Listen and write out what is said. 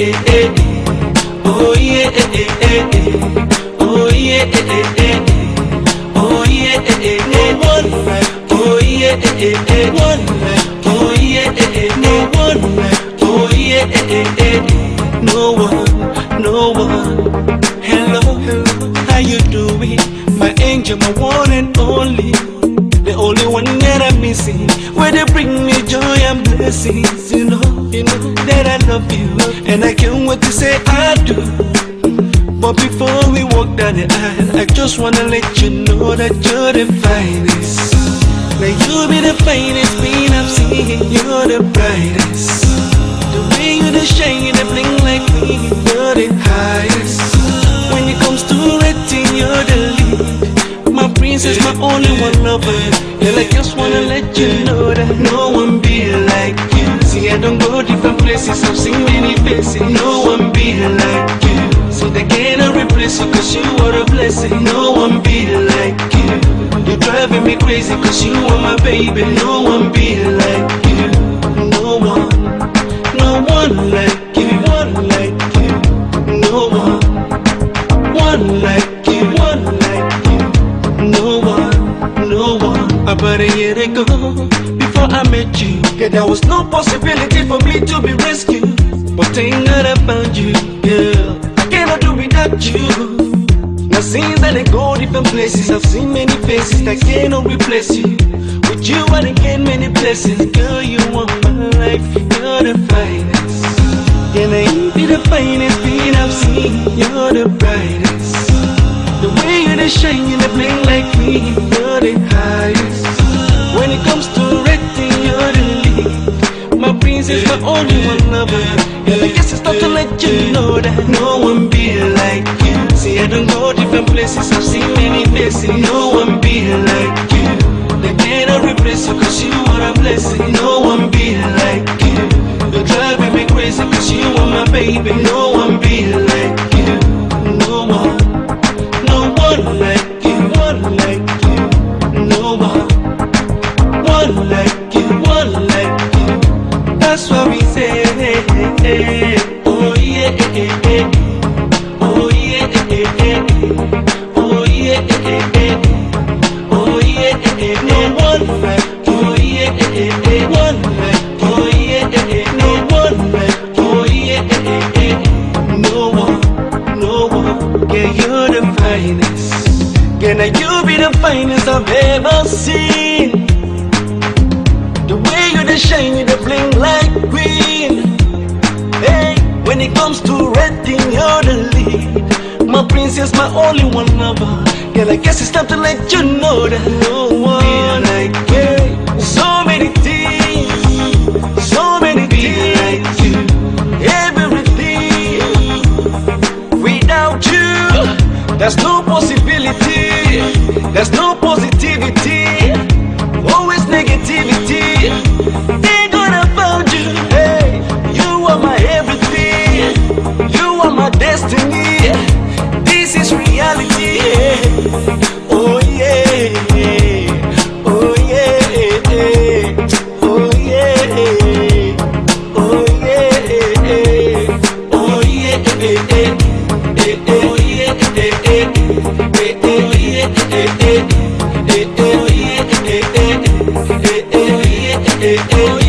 Oh yeah, oh yeah, oh yeah, one life. Oh yeah, one life. Oh yeah, no one life. Oh yeah, no one. Hello, how you doing? My angel, my one and only. The only one that I'm missing. Where they bring me joy and blessings. You know that I love you, and I can't wait to say I do. But before we walk down the aisle, I just wanna let you know that you're the finest. Like you be the finest queen I've seen. You're the brightest. The way you the shine, you the bling like me. You're the highest. When it comes to rating, you're the lead. My princess, my only one lover. Yeah, I just wanna let you know that no one be like you. See, I don't go different places, I've seen many faces. No one be like you. So they cannot replace you, cause you are a blessing. No one be like you. You're driving me crazy, cause you are my baby. No one be like you. No one like you. One like you. No one like you. One like you. No one. About a year ago, before I met you, yeah, there was no possibility for me to be rescued. But thank God I found you, girl. I cannot do without you. Now since then I go different places, I've seen many faces that cannot replace you. With you I gain many blessings. Girl, you are my life, you're the finest. Yeah, now you be the finest thing I've seen. You're the brightest. The way you the shine, you the bling like me. You're the highest. When it comes to rating, you're the lead. My princess, my only one lover. Yeah, I guess it's time to let you know that no one be like you. See, I don't go different places, I've seen many faces. No one be like you. They cannot replace you, cause you are a blessing. No one be like you. You're driving me crazy, cause you are my baby. No one be like you. No one like you. One like you. No one like you. One like you. That's what we say. Oh yeah, oh yeah, oh yeah, oh yeah, no one like, oh yeah, one like, oh yeah, no one like, oh yeah, no one, yeah, you're the finest, yeah, now you be the finest I've ever seen. The way you the shine, you the bling like queen. Hey, when it comes to rating, you're the lead. My princess, my only one lover. Girl, I guess it's time to let you know that no one like you. So many things like you. Everything without you, there's no possibility. There's no positivity. Always negativity. Ain't gonna find you. Hey, you are my everything. You are my destiny. This is reality. Oh yeah, oh yeah, oh yeah, oh yeah, oh yeah, oh yeah.